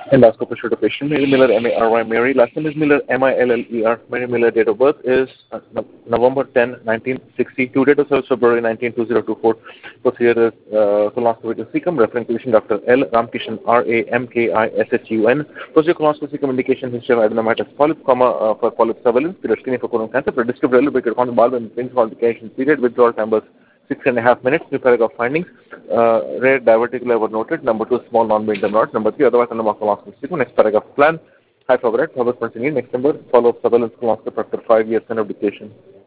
Endoscopy showed a patient, Mary Miller, M-A-R-Y, Mary. Last name is Miller, M-I-L-L-E-R. Mary Miller, date of birth is November 10, 1960. Due date of service, February 19, 2024. Procedure is colonoscopy to cecum, referring to patient Dr. L. Ramkishan, R-A-M-K-I-S-H-U-N. Procedure colonoscopy cecum indication, history of adenomatous polyp, for polyp surveillance, period screening for colon cancer, predescribed related to bulb and things qualification period, withdrawal time was 6.5 minutes. New paragraph findings. Rare diverticular were noted. Number 2, small non-medium nodes. Number 3, otherwise colonoscopy. Next paragraph plan. High favorite. Next number, follow-up surveillance colonoscopy after 5 years kind of dictation.